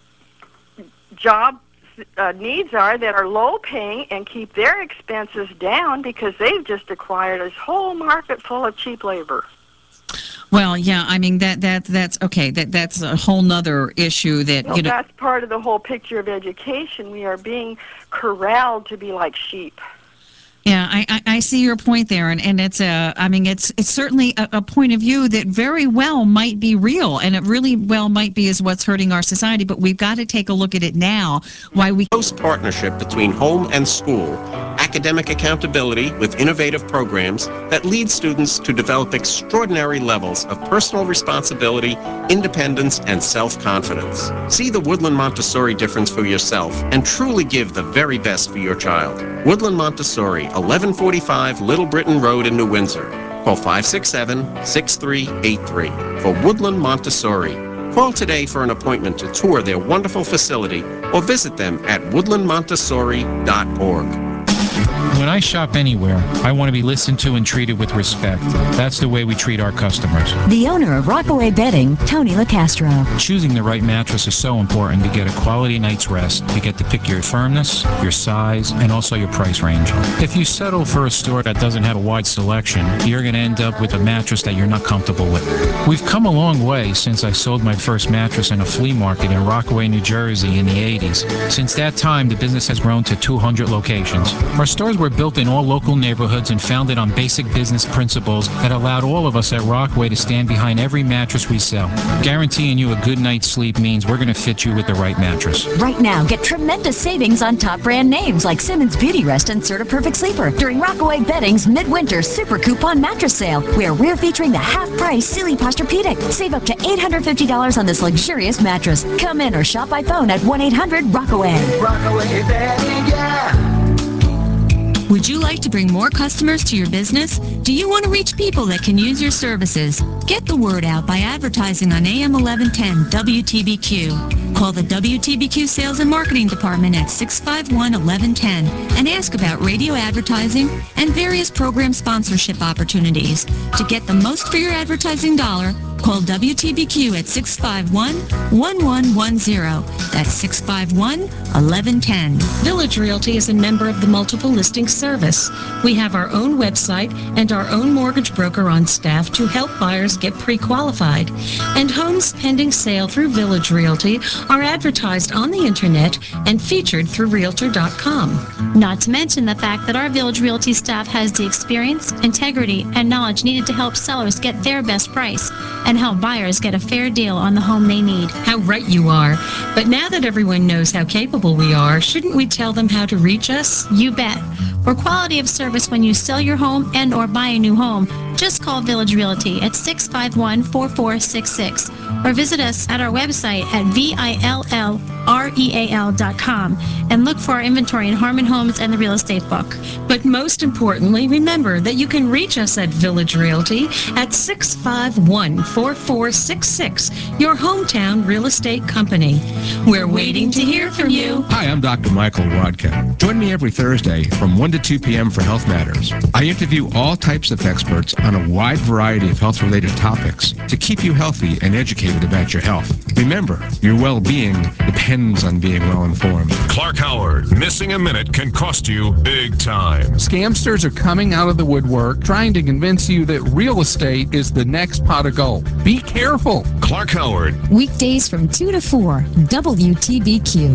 job Uh, needs are that are low paying and keep their expenses down because they've just acquired this whole market full of cheap labor. Well, yeah, I mean, that that that's okay. That that's a whole nother issue that, Well, you know. that's part of the whole picture of education. We are being corralled to be like sheep. Yeah, I, I, I see your point there, and, and it's a, I mean, it's it's certainly a, a point of view that very well might be real, and it really well might be is what's hurting our society, but we've got to take a look at it now, why we... Close partnership between home and school, academic accountability with innovative programs that lead students to develop extraordinary levels of personal responsibility, independence, and self-confidence. See the Woodland Montessori difference for yourself and truly give the very best for your child. Woodland Montessori, eleven forty-five Little Britain Road in New Windsor. Call five six seven, six three eight three for Woodland Montessori. Call today for an appointment to tour their wonderful facility or visit them at woodland montessori dot org. When I shop anywhere, I want to be listened to and treated with respect. That's the way we treat our customers. The owner of Rockaway Bedding, Tony LaCastro. Choosing the right mattress is so important to get a quality night's rest. You get to pick your firmness, your size, and also your price range. If you settle for a store that doesn't have a wide selection, you're going to end up with a mattress that you're not comfortable with. We've come a long way since I sold my first mattress in a flea market in Rockaway, New Jersey in the eighties. Since that time, the business has grown to two hundred locations. Our stores were built in all local neighborhoods and founded on basic business principles that allowed all of us at Rockaway to stand behind every mattress we sell. Guaranteeing you a good night's sleep means we're going to fit you with the right mattress. Right now, get tremendous savings on top brand names like Simmons Beauty Rest and Serta Perfect Sleeper during Rockaway Bedding's Midwinter Super Coupon Mattress Sale, where we're featuring the half-price Sealy Posturepedic. Save up to eight hundred fifty dollars on this luxurious mattress. Come in or shop by phone at one eight hundred Rockaway. Rockaway Bedding, yeah. Would you like to bring more customers to your business? Do you want to reach people that can use your services? Get the word out by advertising on A M eleven ten W T B Q. Call the W T B Q Sales and Marketing Department at six five one, eleven ten and ask about radio advertising and various program sponsorship opportunities. To get the most for your advertising dollar, call W T B Q at six five one, one one one zero. That's six five one, eleven ten. Village Realty is a member of the Multiple Listings Service. We have our own website and our own mortgage broker on staff to help buyers get pre-qualified. And homes pending sale through Village Realty are advertised on the internet and featured through Realtor dot com. Not to mention the fact that our Village Realty staff has the experience, integrity, and knowledge needed to help sellers get their best price and help buyers get a fair deal on the home they need. How right you are. But now that everyone knows how capable we are, shouldn't we tell them how to reach us? You bet. For quality of service when you sell your home and or buy a new home, just call Village Realty at six five one, four four six six or visit us at our website at V I L L R E A L dot com and look for our inventory in Harmon Homes and the Real Estate Book. But most importantly, remember that you can reach us at Village Realty at six five one, four four six six, your hometown real estate company. We're waiting to hear from you. Hi, I'm Doctor Michael Rodka. Join me every Thursday from one to two p.m. for Health Matters. I interview all types of experts on a wide variety of health-related topics to keep you healthy and educated about your health. Remember, your well-being depends on being well-informed. Clark Howard, missing a minute can cost you big time. Scamsters are coming out of the woodwork trying to convince you that real estate is the next pot of gold. Be careful. Clark Howard. Weekdays from two to four, W T B Q.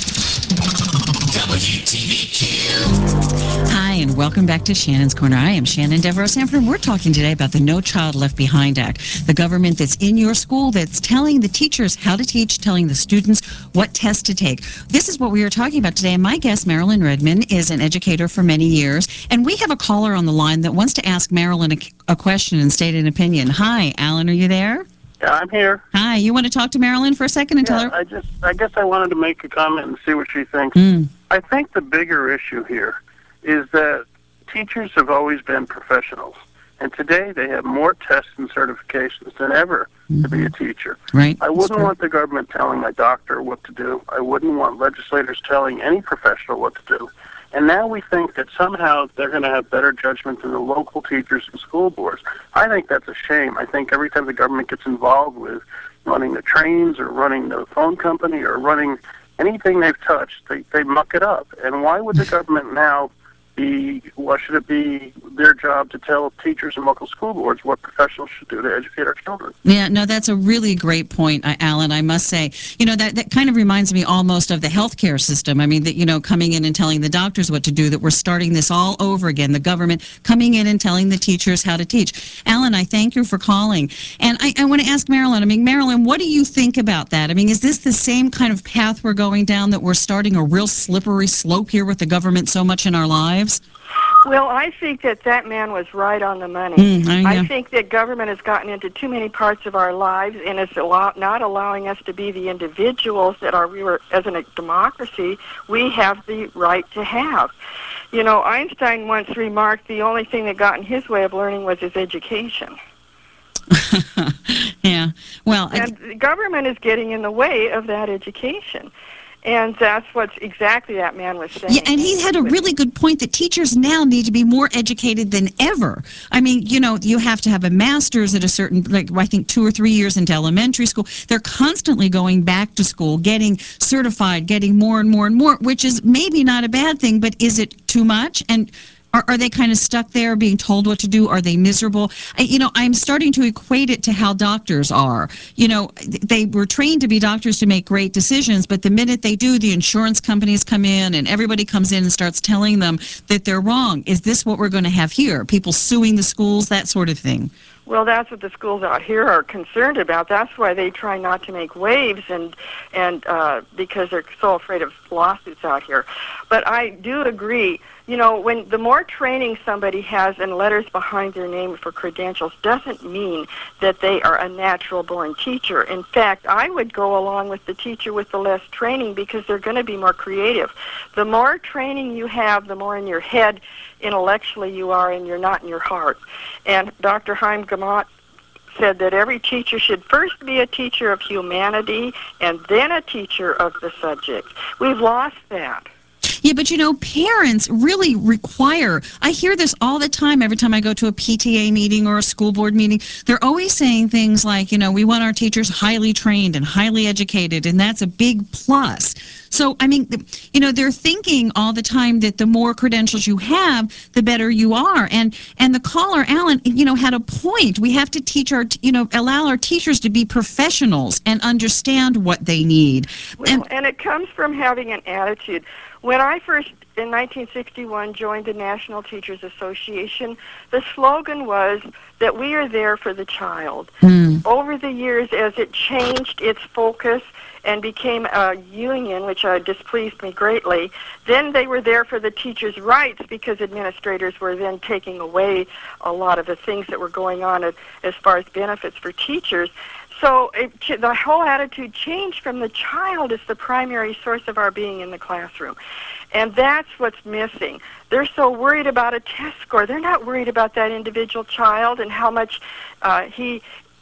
W T B Q. Hi, and welcome back to Shannon's Corner. I am Shannon Devereaux Sanford, and we're talking today about the No Child Left Behind Act, the government that's in your school that's telling the teachers how to teach, telling the students what tests to take. This is what we are talking about today, and my guest, Marilyn Redman, is an educator for many years, and we have a caller on the line that wants to ask Marilyn a, a question and state an opinion. Hi, Alan, are you there? Yeah, I'm here. Hi, you want to talk to Marilyn for a second and yeah, tell her? I just, I guess I wanted to make a comment and see what she thinks. Mm. I think the bigger issue here is that teachers have always been professionals, and today they have more tests and certifications than ever mm-hmm. to be a teacher. Right. I wouldn't want the government telling my doctor what to do. I wouldn't want legislators telling any professional what to do. And now we think that somehow they're going to have better judgment than the local teachers and school boards. I think that's a shame. I think every time the government gets involved with running the trains or running the phone company or running anything they've touched, they, they muck it up. And why would the government now be, why should it be their job to tell teachers and local school boards what professionals should do to educate our children? Yeah, no, that's a really great point, Alan, I must say. You know, that, that kind of reminds me almost of the healthcare system. I mean, that, you know, coming in and telling the doctors what to do, that we're starting this all over again, the government coming in and telling the teachers how to teach. Alan, I thank you for calling. And I, I want to ask Marilyn, I mean, Marilyn, what do you think about that? I mean, is this the same kind of path we're going down, that we're starting a real slippery slope here with the government so much in our lives? Well, I think that that man was right on the money. Mm, I, yeah. I think that government has gotten into too many parts of our lives, and it's allow- not allowing us to be the individuals that are, we were, as a democracy, we have the right to have. You know, Einstein once remarked the only thing that got in his way of learning was his education. Yeah, well... And I... the government is getting in the way of that education. And that's what exactly that man was saying. Yeah, and he had a really good point that teachers now need to be more educated than ever. I mean, you know, you have to have a master's at a certain, like, I think two or three years into elementary school. They're constantly going back to school, getting certified, getting more and more and more, which is maybe not a bad thing, but is it too much? And Are, are they kind of stuck there being told what to do? Are they miserable? I, you know, I'm starting to equate it to how doctors are. You know, they were trained to be doctors to make great decisions, but the minute they do, the insurance companies come in and everybody comes in and starts telling them that they're wrong. Is this what we're going to have here? People suing the schools, that sort of thing. Well, that's what the schools out here are concerned about. That's why they try not to make waves, and and uh, because they're so afraid of lawsuits out here. But I do agree. You know, when the more training somebody has and letters behind their name for credentials doesn't mean that they are a natural-born teacher. In fact, I would go along with the teacher with the less training because they're going to be more creative. The more training you have, the more in your head intellectually you are, and you're not in your heart. And Doctor Chaim Gamot said that every teacher should first be a teacher of humanity and then a teacher of the subject. We've lost that. Yeah, but you know, parents really require, I hear this all the time every time I go to a P T A meeting or a school board meeting. They're always saying things like, you know, we want our teachers highly trained and highly educated, and that's a big plus. So, I mean, you know, they're thinking all the time that the more credentials you have, the better you are. And and the caller, Alan, you know, had a point. We have to teach our, you know, allow our teachers to be professionals and understand what they need. Well, and, and it comes from having an attitude. When I first, in nineteen sixty-one, joined the National Teachers Association, the slogan was that we are there for the child. Mm. Over the years, as it changed its focus and became a union, which uh, displeased me greatly, then they were there for the teachers' rights because administrators were then taking away a lot of the things that were going on as, as far as benefits for teachers. So it, the whole attitude changed from the child as the primary source of our being in the classroom. And that's what's missing. They're so worried about a test score. They're not worried about that individual child and how much uh, he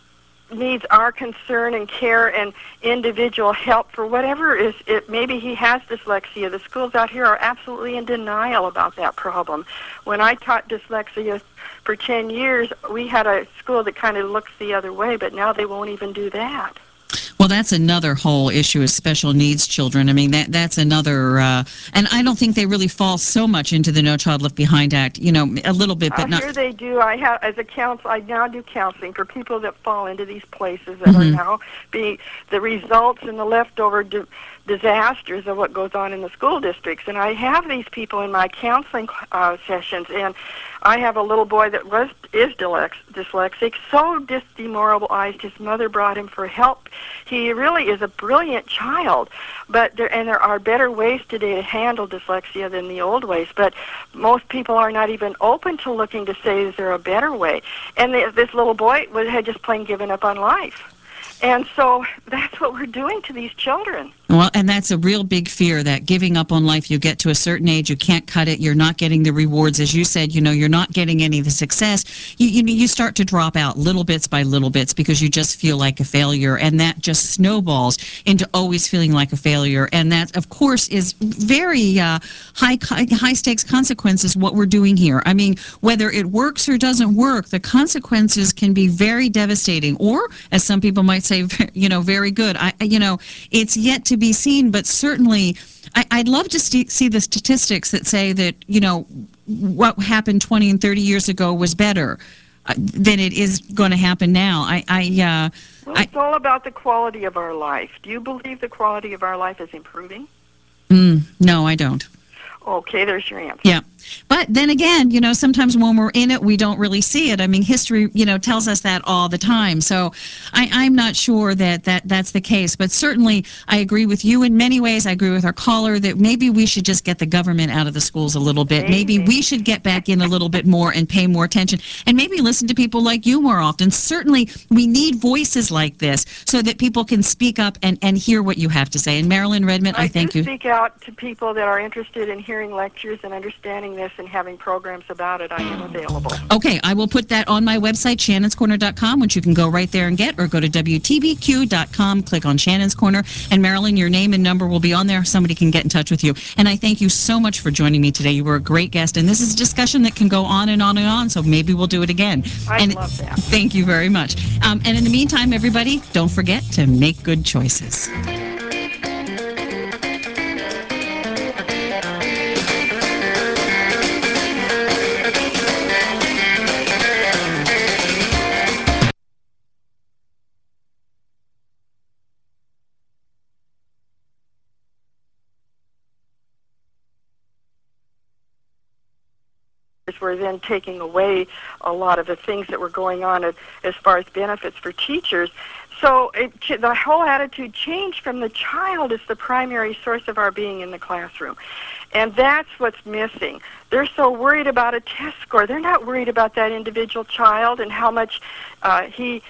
needs our concern and care and individual help for whatever is it. Maybe he has dyslexia. The schools out here are absolutely in denial about that problem. When I taught dyslexia for ten years, we had a school that kind of looks the other way, but now they won't even do that. Well, that's another whole issue, is special needs children. I mean, that that's another, uh, and I don't think they really fall so much into the No Child Left Behind Act, you know, a little bit, but uh, not. Here they do. I have, as a counsel, I now do counseling for people that fall into these places that Mm-hmm. are now being the results and the leftover di- disasters of what goes on in the school districts. And I have these people in my counseling uh, sessions, and I have a little boy that was is dylex, dyslexic, so dis- demoralized. His mother brought him for help. He really is a brilliant child, but there, and there are better ways today to handle dyslexia than the old ways. But most people are not even open to looking to say, is there a better way? And the, this little boy was, had just plain given up on life. And so that's what we're doing to these children. Well, and that's a real big fear, that giving up on life, you get to a certain age, you can't cut it, you're not getting the rewards. As you said, you know, you're not getting any of the success. You, you, you start to drop out little bits by little bits because you just feel like a failure, and that just snowballs into always feeling like a failure. And that, of course, is very uh, high, high stakes consequences, what we're doing here. I mean, whether it works or doesn't work, the consequences can be very devastating, or, as some people might say, you know, very good. I, you know, it's yet to be seen, but certainly I, I'd love to see, see the statistics that say that, you know, what happened twenty and thirty years ago was better uh, than it is going to happen now. I, I, uh, well, it's I, all about the quality of our life. Do you believe the quality of our life is improving? Mm, no, I don't. Okay, there's your answer. Yeah. But then again, you know, sometimes when we're in it, we don't really see it. I mean, history, you know, tells us that all the time. So I, I'm not sure that, that that's the case. But certainly, I agree with you in many ways. I agree with our caller that maybe we should just get the government out of the schools a little bit. Maybe, maybe we should get back in a little bit more and pay more attention. And maybe listen to people like you more often. Certainly, we need voices like this so that people can speak up and, and hear what you have to say. And Marilyn Redmond, I, I thank do you. speak out to people that are interested in hearing lectures and understanding this and having programs about it, I am available. Okay, I will put that on my website, shannons corner dot com, which you can go right there and get, or go to W T B Q dot com, click on Shannon's Corner, and Marilyn, your name and number will be on there. Somebody can get in touch with you. And I thank you so much for joining me today. You were a great guest, and this is a discussion that can go on and on and on, so maybe we'll do it again. I and love that. Thank you very much. Um, and in the meantime, everybody, don't forget to make good choices. We're then taking away a lot of the things that were going on as, as far as benefits for teachers. So it, the whole attitude changed from the child as the primary source of our being in the classroom. And that's what's missing. They're so worried about a test score. They're not worried about that individual child and how much uh, he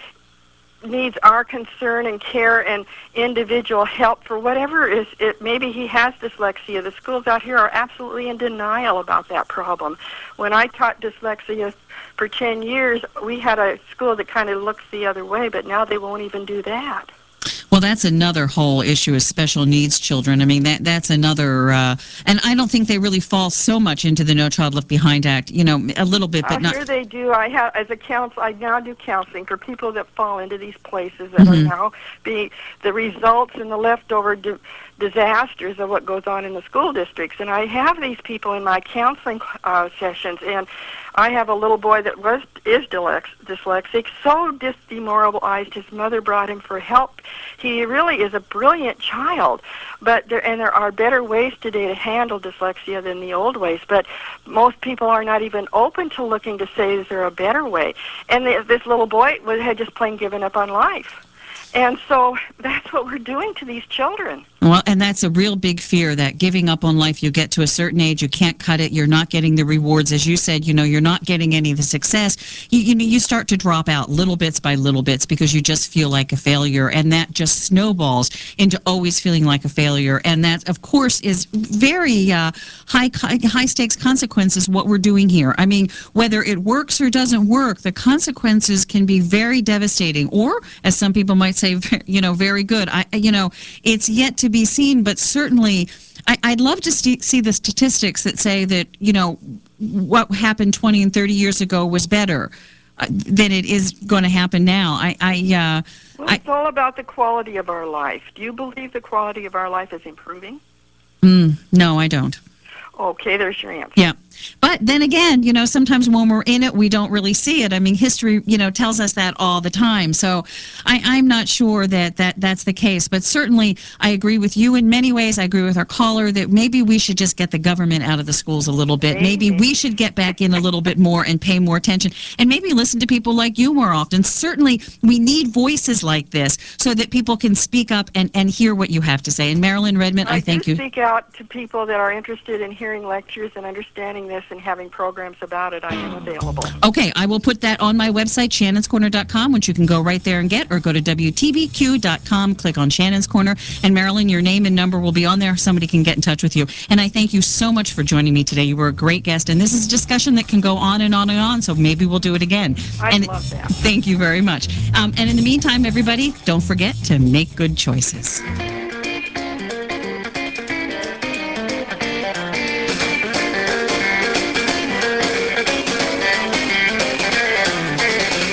needs our concern and care and individual help for whatever is it. Maybe he has dyslexia. The schools out here are absolutely in denial about that problem. When I taught dyslexia for ten years, we had a school that kind of looks the other way, but now they won't even do that. Well, that's another whole issue of special needs children. I mean, that that's another, uh, and I don't think they really fall so much into the No Child Left Behind Act, you know, a little bit, but uh, not. Here they do. I have, as a counsel, I now do counseling for people that fall into these places that Mm-hmm. are now being the results and the leftover di- disasters of what goes on in the school districts. And I have these people in my counseling uh, sessions, and I have a little boy that was is dylex, dyslexic, so dis- demoralized. His mother brought him for help. He really is a brilliant child, but there, and there are better ways today to handle dyslexia than the old ways. But most people are not even open to looking to say, is there a better way? And the, this little boy was, had just plain given up on life. And so that's what we're doing to these children. Well, and that's a real big fear, that giving up on life, you get to a certain age, you can't cut it, you're not getting the rewards. As you said, you know, you're not getting any of the success. You, you know, you start to drop out little bits by little bits because you just feel like a failure, and that just snowballs into always feeling like a failure. And that, of course, is very uh, high, high stakes consequences, what we're doing here. I mean, whether it works or doesn't work, the consequences can be very devastating, or, as some people might say, you know, very good. I, you know, it's yet to be seen, but certainly I, I'd love to see, see the statistics that say that, you know, what happened twenty and thirty years ago was better uh, than it is going to happen now. I, I, uh, well, it's I, all about the quality of our life. Do you believe the quality of our life is improving? Mm, no, I don't. Okay, there's your answer. Yeah. But then again, you know, sometimes when we're in it, we don't really see it. I mean, history, you know, tells us that all the time. So I, I'm not sure that, that that's the case. But certainly I agree with you in many ways. I agree with our caller that maybe we should just get the government out of the schools a little bit. Maybe, maybe we should get back in a little bit more and pay more attention. And maybe listen to people like you more often. Certainly we need voices like this so that people can speak up and, and hear what you have to say. And Marilyn Redmond, I, I thank do you. speak out to people that are interested in hearing lectures and understanding this and having programs about it. I am available. Okay, I will put that on my website, shannons corner dot com, which you can go right there and get, or go to W T B Q dot com, click on Shannon's Corner, and Marilyn, your name and number will be on there. Somebody can get in touch with you. And I thank you so much for joining me today. You were a great guest, and this is a discussion that can go on and on and on, so maybe we'll do it again. I and love that. Thank you very much. Um, and in the meantime, everybody, don't forget to make good choices.